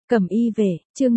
Cẩm y về, chương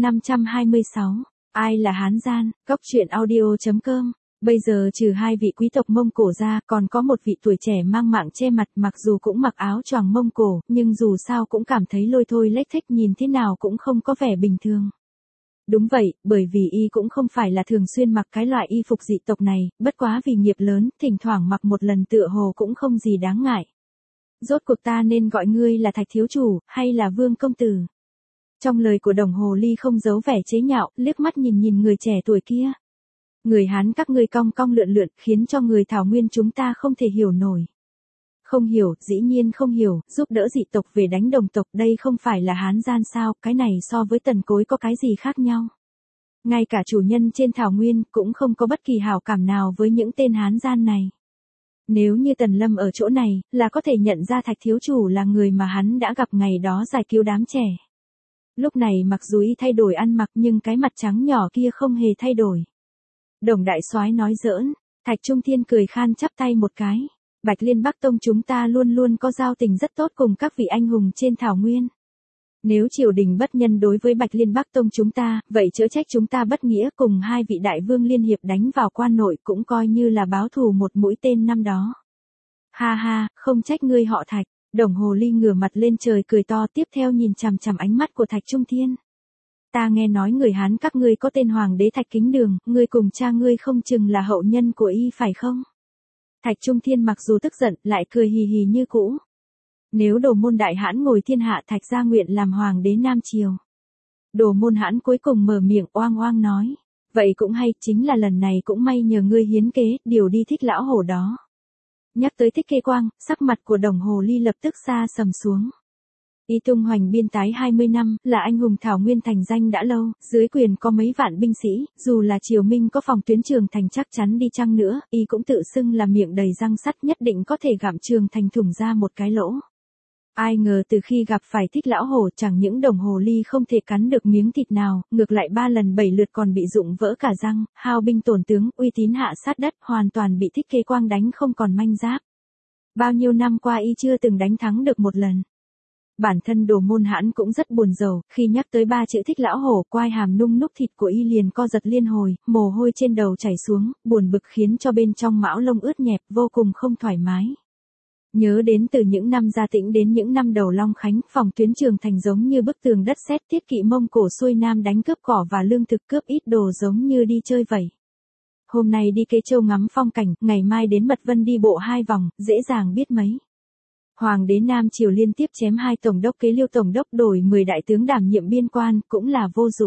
526. Ai là Hán gian, góc truyện audio.com. Bây giờ trừ hai vị quý tộc Mông Cổ ra, còn có một vị tuổi trẻ mang mạng che mặt, mặc dù cũng mặc áo choàng Mông Cổ, nhưng dù sao cũng cảm thấy lôi thôi lếch thếch, nhìn thế nào cũng không có vẻ bình thường. Đúng vậy, bởi vì y cũng không phải là thường xuyên mặc cái loại y phục dị tộc này, bất quá vì nghiệp lớn, thỉnh thoảng mặc một lần tựa hồ cũng không gì đáng ngại. Rốt cuộc ta nên gọi ngươi là Thạch thiếu chủ, hay là Vương công tử? Trong lời của Đồng Hồ Ly không giấu vẻ chế nhạo, liếc mắt nhìn người trẻ tuổi kia. Người Hán các ngươi cong cong lượn lượn, khiến cho người Thảo Nguyên chúng ta không thể hiểu nổi. Không hiểu, dĩ nhiên không hiểu, giúp đỡ dị tộc về đánh đồng tộc, đây không phải là Hán gian sao, cái này so với Tần Cối có cái gì khác nhau. Ngay cả chủ nhân trên Thảo Nguyên cũng không có bất kỳ hảo cảm nào với những tên Hán gian này. Nếu như Tần Lâm ở chỗ này, là có thể nhận ra Thạch thiếu chủ là người mà hắn đã gặp ngày đó giải cứu đám trẻ. Lúc này mặc dù y thay đổi ăn mặc nhưng cái mặt trắng nhỏ kia không hề thay đổi. Đồng đại soái nói giỡn, Thạch Trung Thiên cười khan chắp tay một cái. Bạch Liên Bắc Tông chúng ta luôn luôn có giao tình rất tốt cùng các vị anh hùng trên Thảo Nguyên. Nếu triều đình bất nhân đối với Bạch Liên Bắc Tông chúng ta, vậy chớ trách chúng ta bất nghĩa, cùng hai vị đại vương liên hiệp đánh vào quan nội cũng coi như là báo thù một mũi tên năm đó. Ha ha, không trách ngươi họ Thạch. Đồng Hồ Ly ngửa mặt lên trời cười to, tiếp theo nhìn chằm chằm ánh mắt của Thạch Trung Thiên. Ta nghe nói người Hán các ngươi có tên Hoàng đế Thạch Kính Đường, ngươi cùng cha ngươi không chừng là hậu nhân của y phải không? Thạch Trung Thiên mặc dù tức giận, lại cười hì hì như cũ. Nếu Đồ Môn đại hãn ngồi thiên hạ, Thạch gia nguyện làm Hoàng đế Nam Triều. Đồ Môn hãn cuối cùng mở miệng oang oang nói. Vậy cũng hay, chính là lần này cũng may nhờ ngươi hiến kế, điều đi Thích lão hổ đó. Nhắc tới Thích Kế Quang, sắc mặt của Đồng Hồ Ly lập tức xa sầm xuống. Y tung hoành biên tái 20 năm, là anh hùng Thảo Nguyên thành danh đã lâu, dưới quyền có mấy vạn binh sĩ, dù là Triều Minh có phòng tuyến Trường Thành chắc chắn đi chăng nữa, y cũng tự xưng là miệng đầy răng sắt, nhất định có thể gặm Trường Thành thủng ra một cái lỗ. Ai ngờ từ khi gặp phải Thích lão hổ, chẳng những Đồng Hồ Ly không thể cắn được miếng thịt nào, ngược lại 3 lần 7 lượt còn bị rụng vỡ cả răng, hao binh tổn tướng, uy tín hạ sát đất, hoàn toàn bị Thích Kế Quang đánh không còn manh giáp. Bao nhiêu năm qua y chưa từng đánh thắng được một lần. Bản thân Đồ Môn hãn cũng rất buồn rầu, khi nhắc tới 3 chữ Thích lão hổ, quai hàm nung núc thịt của y liền co giật liên hồi, mồ hôi trên đầu chảy xuống, buồn bực khiến cho bên trong mão lông ướt nhẹp, vô cùng không thoải mái. Nhớ đến từ những năm Gia Tĩnh đến những năm đầu Long Khánh, phòng tuyến Trường Thành giống như bức tường đất sét, thiết kỵ Mông Cổ xuôi nam đánh cướp cỏ và lương thực, cướp ít đồ giống như đi chơi vậy. Hôm nay đi Kế Châu ngắm phong cảnh, ngày mai đến Mật Vân đi bộ 2 vòng, dễ dàng biết mấy. Hoàng đế Nam Triều liên tiếp chém 2 tổng đốc Kế Liêu tổng đốc, đổi 10 đại tướng đảm nhiệm biên quan, cũng là vô dụng.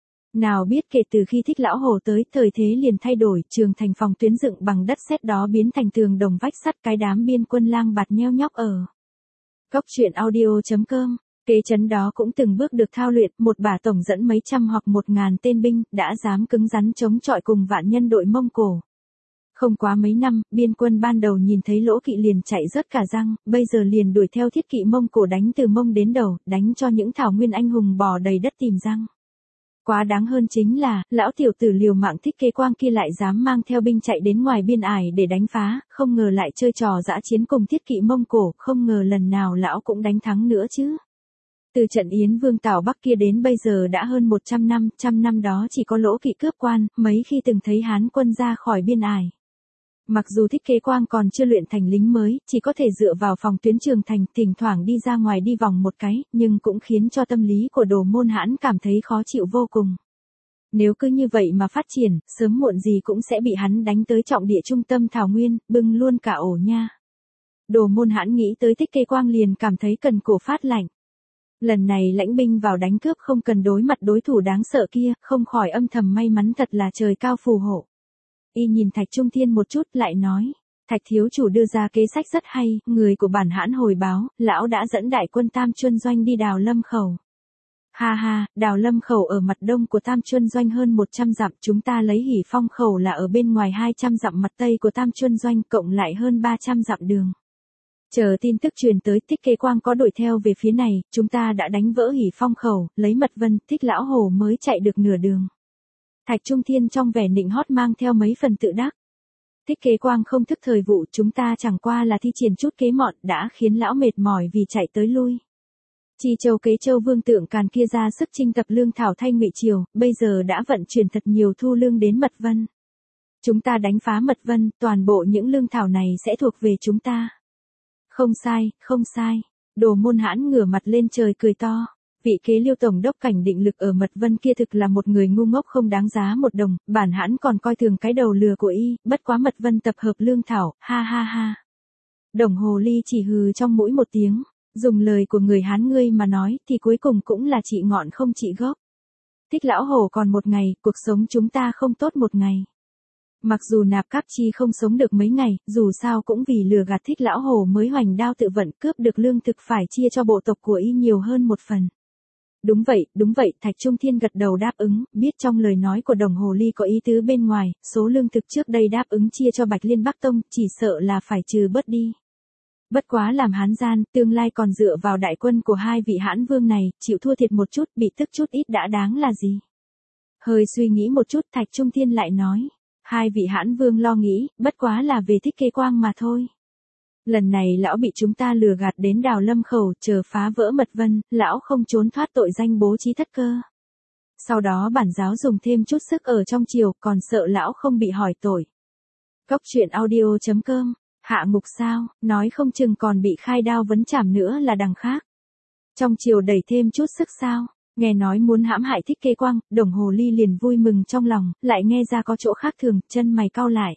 Nào biết kể từ khi Thích lão hổ tới, thời thế liền thay đổi, Trường Thành phòng tuyến dựng bằng đất sét đó biến thành tường đồng vách sắt, cái đám biên quân lang bạt nheo nhóc ở. Góc truyện audio.com. Kế trấn đó cũng từng bước được thao luyện, một bả tổng dẫn mấy trăm hoặc 1000 tên binh, đã dám cứng rắn chống chọi cùng vạn nhân đội Mông Cổ. Không quá mấy năm, biên quân ban đầu nhìn thấy lỗ kỵ liền chạy rớt cả răng, bây giờ liền đuổi theo thiết kỵ Mông Cổ đánh từ mông đến đầu, đánh cho những Thảo Nguyên anh hùng bò đầy đất tìm răng. Quá đáng hơn chính là, lão tiểu tử liều mạng Thích Kế Quang kia lại dám mang theo binh chạy đến ngoài biên ải để đánh phá, không ngờ lại chơi trò dã chiến cùng thiết kỵ Mông Cổ, không ngờ lần nào lão cũng đánh thắng nữa chứ. Từ trận Yến Vương Tào Bắc kia đến bây giờ đã hơn 100 năm, trăm năm đó chỉ có lỗ kỵ cướp quan, mấy khi từng thấy Hán quân ra khỏi biên ải. Mặc dù Thích Kế Quang còn chưa luyện thành lính mới, chỉ có thể dựa vào phòng tuyến Trường Thành, thỉnh thoảng đi ra ngoài đi vòng một cái, nhưng cũng khiến cho tâm lý của Đồ Môn hãn cảm thấy khó chịu vô cùng. Nếu cứ như vậy mà phát triển, sớm muộn gì cũng sẽ bị hắn đánh tới trọng địa trung tâm Thảo Nguyên, bưng luôn cả ổ nha. Đồ Môn hãn nghĩ tới Thích Kế Quang liền cảm thấy cần cổ phát lạnh. Lần này lãnh binh vào đánh cướp không cần đối mặt đối thủ đáng sợ kia, không khỏi âm thầm may mắn thật là trời cao phù hộ. Y nhìn Thạch Trung Thiên một chút lại nói, Thạch thiếu chủ đưa ra kế sách rất hay, người của bản hãn hồi báo, lão đã dẫn đại quân Tam Chuân Doanh đi Đào Lâm Khẩu. Ha ha, Đào Lâm Khẩu ở mặt đông của Tam Chuân Doanh hơn 100 dặm, chúng ta lấy Hỉ Phong Khẩu là ở bên ngoài 200 dặm mặt tây của Tam Chuân Doanh, cộng lại hơn 300 dặm đường. Chờ tin tức truyền tới, Thích Kế Quang có đuổi theo về phía này, chúng ta đã đánh vỡ Hỉ Phong Khẩu, lấy Mật Vân, Thích lão hổ mới chạy được nửa đường. Thạch Trung Thiên trong vẻ nịnh hót mang theo mấy phần tự đắc. Thích Kế Quang không thức thời vụ, chúng ta chẳng qua là thi triển chút kế mọn đã khiến lão mệt mỏi vì chạy tới lui. Chi Châu Kế Châu vương tượng Càn kia ra sức chinh tập lương thảo thay Ngụy Triều, bây giờ đã vận chuyển thật nhiều thu lương đến Mật Vân. Chúng ta đánh phá Mật Vân, toàn bộ những lương thảo này sẽ thuộc về chúng ta. Không sai, không sai. Đồ Môn Hãn ngửa mặt lên trời cười to. Vị kế Liêu tổng đốc Cảnh Định Lực ở Mật Vân kia thực là một người ngu ngốc không đáng giá một đồng, bản hãn còn coi thường cái đầu lừa của y, bất quá Mật Vân tập hợp lương thảo, ha ha ha. Đồng Hồ Ly chỉ hừ trong mũi một tiếng, dùng lời của người Hán ngươi mà nói thì cuối cùng cũng là trị ngọn không trị gốc. Thích lão hổ còn một ngày, cuộc sống chúng ta không tốt một ngày. Mặc dù Nạp Cáp Chi không sống được mấy ngày, dù sao cũng vì lừa gạt Thích lão hổ mới hoành đao tự vận cướp được lương thực phải chia cho bộ tộc của y nhiều hơn một phần. Đúng vậy, Thạch Trung Thiên gật đầu đáp ứng, biết trong lời nói của Đồng Hồ Ly có ý tứ bên ngoài, số lương thực trước đây đáp ứng chia cho Bạch Liên Bắc Tông, chỉ sợ là phải trừ bớt đi. Bất quá làm Hán gian, tương lai còn dựa vào đại quân của hai vị Hãn vương này, chịu thua thiệt một chút, bị tức chút ít đã đáng là gì. Hơi suy nghĩ một chút, Thạch Trung Thiên lại nói, hai vị Hãn vương lo nghĩ, bất quá là về Thích Kế Quang mà thôi. Lần này lão bị chúng ta lừa gạt đến Đào Lâm Khẩu, chờ phá vỡ Mật Vân, lão không trốn thoát tội danh bố trí thất cơ. Sau đó bản giáo dùng thêm chút sức ở trong triều, còn sợ lão không bị hỏi tội. Cốc truyện audio.com, hạ ngục sao, nói không chừng còn bị khai đao vấn chảm nữa là đằng khác. Trong triều đẩy thêm chút sức sao, nghe nói muốn hãm hại Thích Kế Quang, Đồng Hồ Ly liền vui mừng trong lòng, lại nghe ra có chỗ khác thường, chân mày cau lại.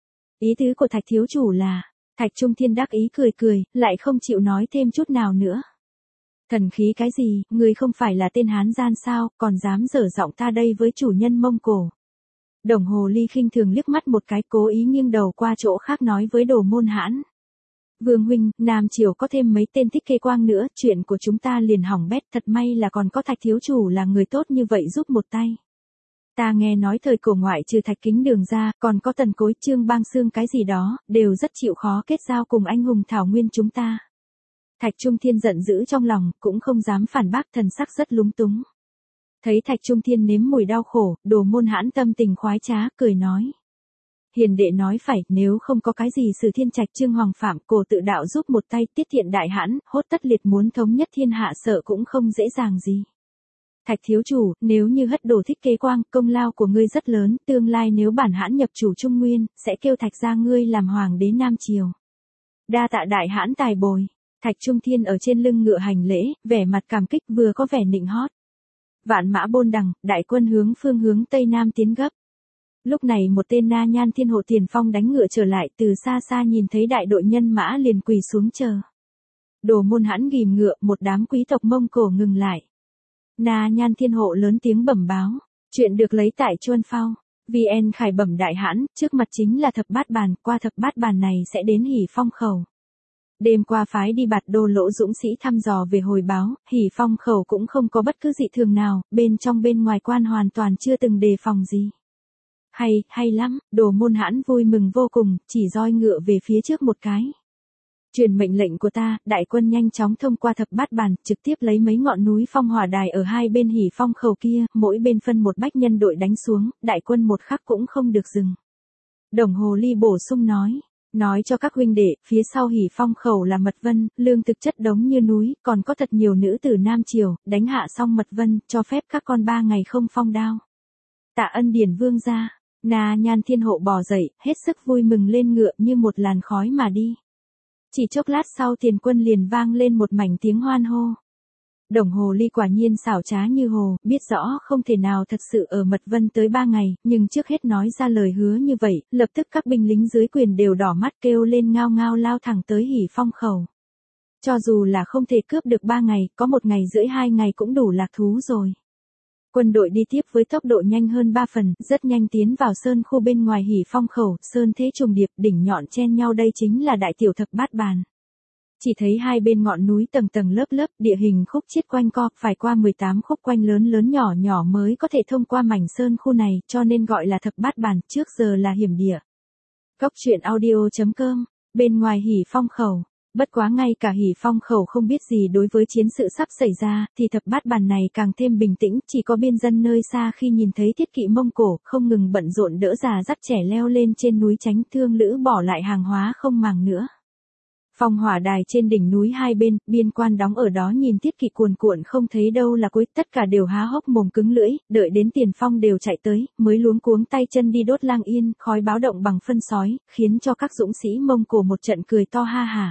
Ý tứ của Thạch thiếu chủ là... Thạch Trung Thiên đắc ý cười, lại không chịu nói thêm chút nào nữa. Thần khí cái gì, ngươi không phải là tên Hán gian sao, còn dám dở giọng ta đây với chủ nhân Mông Cổ. Đồng Hồ Ly khinh thường liếc mắt một cái, cố ý nghiêng đầu qua chỗ khác nói với Đồ Môn Hãn. Vương huynh, Nam Triều có thêm mấy tên Thích Kế Quang nữa, chuyện của chúng ta liền hỏng bét, thật may là còn có Thạch thiếu chủ là người tốt như vậy giúp một tay. Ta nghe nói thời cổ ngoại trừ Thạch Kính Đường ra, còn có Tần Cối, Trương Bang Xương cái gì đó, đều rất chịu khó kết giao cùng anh hùng Thảo Nguyên chúng ta. Thạch Trung Thiên giận dữ trong lòng, cũng không dám phản bác, thần sắc rất lúng túng. Thấy Thạch Trung Thiên nếm mùi đau khổ, Đồ Môn Hãn tâm tình khoái trá, cười nói. Hiền đệ nói phải, nếu không có cái gì Sử Thiên Trạch Trương Hoàng Phạm, cổ tự đạo giúp một tay, Tiết Thiện đại hãn, hốt tất liệt muốn thống nhất thiên hạ sợ cũng không dễ dàng gì. Thạch thiếu chủ, nếu như hất đổ Thích Kế Quang, công lao của ngươi rất lớn, tương lai nếu bản hãn nhập chủ Trung Nguyên, sẽ kêu Thạch gia ngươi làm hoàng đế Nam Triều. Đa tạ đại hãn tài bồi. Thạch Trung Thiên ở trên lưng ngựa hành lễ, vẻ mặt cảm kích vừa có vẻ nịnh hót. Vạn mã bôn đằng, đại quân hướng phương hướng Tây Nam tiến gấp. Lúc này một tên Na Nhan Thiên Hộ tiền phong đánh ngựa trở lại, từ xa xa nhìn thấy đại đội nhân mã liền quỳ xuống chờ. Đồ Môn Hãn ghìm ngựa, một đám quý tộc Mông Cổ ngừng lại. Na Nhan Thiên Hộ lớn tiếng bẩm báo, chuyện được lấy tại Chuân Phao. VN Khải bẩm đại hãn, trước mặt chính là Thập Bát Bàn, qua Thập Bát Bàn này sẽ đến Hỉ Phong Khẩu. Đêm qua phái đi Bạt Đô Lỗ dũng sĩ thăm dò về hồi báo, Hỉ Phong Khẩu cũng không có bất cứ dị thường nào, bên trong bên ngoài quan hoàn toàn chưa từng đề phòng gì. Hay lắm, Đồ Môn Hãn vui mừng vô cùng, chỉ roi ngựa về phía trước một cái. Truyền mệnh lệnh của ta, đại quân nhanh chóng thông qua Thập Bát Bàn, trực tiếp lấy mấy ngọn núi phong hỏa đài ở hai bên Hỉ Phong Khẩu kia, mỗi bên phân một bách nhân đội đánh xuống, đại quân một khắc cũng không được dừng. Đồng Hồ Ly bổ sung nói cho các huynh đệ, phía sau Hỉ Phong Khẩu là Mật Vân, lương thực chất đống như núi, còn có thật nhiều nữ tử Nam Triều, đánh hạ xong Mật Vân, cho phép các con 3 ngày không phong đao. Tạ ân điển vương gia. Na Nhan Thiên Hộ bò dậy, hết sức vui mừng lên ngựa như một làn khói mà đi. Chỉ chốc lát sau tiền quân liền vang lên một mảnh tiếng hoan hô. Đồng Hồ Ly quả nhiên xảo trá như hồ, biết rõ không thể nào thật sự ở Mật Vân tới 3 ngày, nhưng trước hết nói ra lời hứa như vậy, lập tức các binh lính dưới quyền đều đỏ mắt kêu lên ngao ngao lao thẳng tới Hỉ Phong Khẩu. Cho dù là không thể cướp được 3 ngày, có 1 ngày rưỡi 2 ngày cũng đủ lạc thú rồi. Quân đội đi tiếp với tốc độ nhanh hơn 3 phần, rất nhanh tiến vào sơn khu bên ngoài Hỉ Phong Khẩu, sơn thế trùng điệp, đỉnh nhọn chen nhau, đây chính là đại tiểu Thập Bát Bàn. Chỉ thấy hai bên ngọn núi tầng tầng lớp lớp, địa hình khúc chiết quanh co, phải qua 18 khúc quanh lớn nhỏ nhỏ mới có thể thông qua mảnh sơn khu này, cho nên gọi là Thập Bát Bàn, trước giờ là hiểm địa. Cốc truyện audio.com, bên ngoài Hỉ Phong Khẩu. Bất quá ngay cả Hỉ Phong Khẩu không biết gì đối với chiến sự sắp xảy ra, thì Thập Bát Bàn này càng thêm bình tĩnh, chỉ có biên dân nơi xa khi nhìn thấy thiết kỵ Mông Cổ, không ngừng bận rộn đỡ già dắt trẻ leo lên trên núi tránh thương lữ bỏ lại hàng hóa không màng nữa. Phong hỏa đài trên đỉnh núi hai bên, biên quan đóng ở đó nhìn tiết kỵ cuồn cuộn không thấy đâu là cuối, tất cả đều há hốc mồm cứng lưỡi, đợi đến Tiền Phong đều chạy tới, mới luống cuống tay chân đi đốt lang yên, khói báo động bằng phân sói, khiến cho các dũng sĩ Mông Cổ một trận cười to ha hả.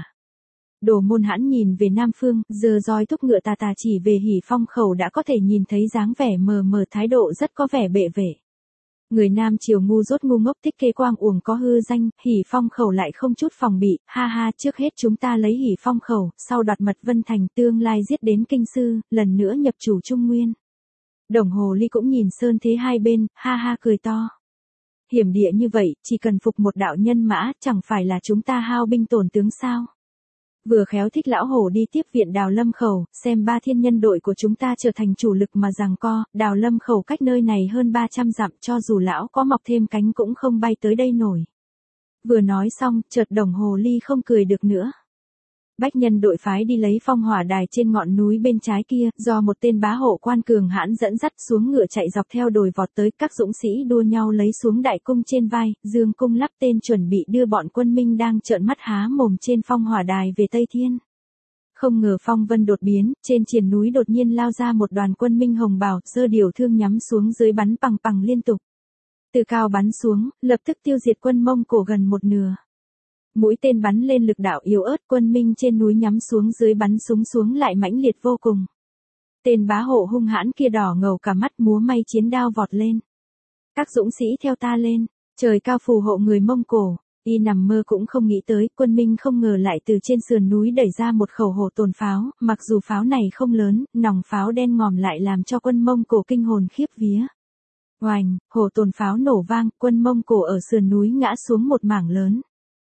Đồ Môn Hãn nhìn về Nam Phương, giơ roi thúc ngựa tà tà chỉ về Hỉ Phong khẩu đã có thể nhìn thấy dáng vẻ mờ mờ, thái độ rất có vẻ bệ vệ. Người Nam Triều ngu dốt ngu ngốc thích kế quang uổng có hư danh, Hỉ Phong khẩu lại không chút phòng bị, ha ha, trước hết chúng ta lấy Hỉ Phong khẩu, sau đoạt Mật Vân Thành, tương lai giết đến Kinh Sư, lần nữa nhập chủ Trung Nguyên. Đồng Hồ Ly cũng nhìn Sơn Thế hai bên, ha ha cười to. Hiểm địa như vậy, chỉ cần phục một đạo nhân mã, chẳng phải là chúng ta hao binh tổn tướng sao? Vừa khéo thích lão hổ đi tiếp viện Đào Lâm khẩu, xem 3 thiên nhân đội của chúng ta trở thành chủ lực mà giằng co, Đào Lâm khẩu cách nơi này hơn 300 dặm, cho dù lão có mọc thêm cánh cũng không bay tới đây nổi. Vừa nói xong, chợt Đồng Hồ Ly không cười được nữa. Bách nhân đội phái đi lấy phong hỏa đài trên ngọn núi bên trái kia, do một tên bá hộ quan cường hãn dẫn dắt xuống ngựa chạy dọc theo đồi vọt tới, các dũng sĩ đua nhau lấy xuống đại cung trên vai, dương cung lắp tên chuẩn bị đưa bọn quân Minh đang trợn mắt há mồm trên phong hỏa đài về Tây Thiên. Không ngờ phong vân đột biến, trên triền núi đột nhiên lao ra một đoàn quân Minh hồng bào, giơ điều thương nhắm xuống dưới bắn pằng pằng liên tục. Từ cao bắn xuống, lập tức tiêu diệt quân Mông Cổ gần một nửa. Mũi tên bắn lên lực đạo yếu ớt, quân Minh trên núi nhắm xuống dưới bắn súng xuống lại mãnh liệt vô cùng. Tên bá hộ hung hãn kia đỏ ngầu cả mắt, múa may chiến đao vọt lên. Các dũng sĩ theo ta lên, trời cao phù hộ người Mông Cổ. Y nằm mơ cũng không nghĩ tới, quân Minh không ngờ lại từ trên sườn núi đẩy ra một khẩu hổ tồn pháo, mặc dù pháo này không lớn, nòng pháo đen ngòm lại làm cho quân Mông Cổ kinh hồn khiếp vía. Oành, hổ tồn pháo nổ vang, quân Mông Cổ ở sườn núi ngã xuống một mảng lớn.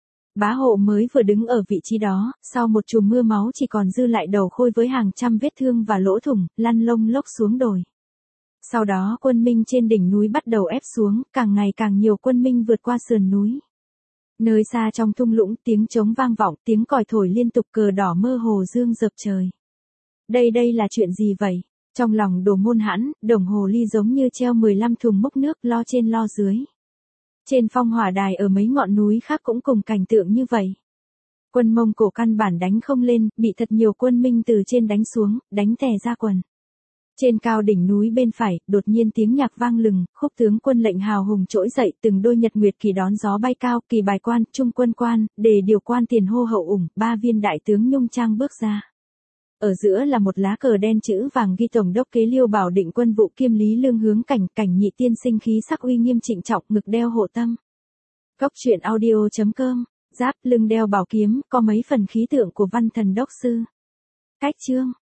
Bá hộ mới vừa đứng ở vị trí đó, sau một chùm mưa máu chỉ còn dư lại đầu khôi với hàng trăm vết thương và lỗ thủng, lăn lông lốc xuống đồi. Sau đó quân Minh trên đỉnh núi bắt đầu ép xuống, càng ngày càng nhiều quân Minh vượt qua sườn núi. Nơi xa trong thung lũng tiếng trống vang vọng, tiếng còi thổi liên tục, cờ đỏ mơ hồ dương dập trời. Đây là chuyện gì vậy? Trong lòng Đồ Môn Hãn, Đồng Hồ Ly giống như treo 15 thùng múc nước, lo trên lo dưới. Trên phong hỏa đài ở mấy ngọn núi khác cũng cùng cảnh tượng như vậy. Quân Mông Cổ căn bản đánh không lên, bị thật nhiều quân Minh từ trên đánh xuống, đánh tè ra quần. Trên cao đỉnh núi bên phải, đột nhiên tiếng nhạc vang lừng, khúc tướng quân lệnh hào hùng trỗi dậy, từng đôi nhật nguyệt kỳ đón gió bay cao, kỳ bài quan, trung quân quan, đề điều quan tiền hô hậu ủng, 3 viên đại tướng nhung trang bước ra. Ở giữa là một lá cờ đen chữ vàng ghi tổng đốc Kế Liêu Bảo Định Quân vụ kiêm Lý Lương Hướng Cảnh, Cảnh Nhị tiên sinh khí sắc uy nghiêm trịnh trọng, ngực đeo hộ tâm. Cốc truyện audio.com, giáp lưng đeo bảo kiếm, có mấy phần khí tượng của văn thần đốc sư. Cách chương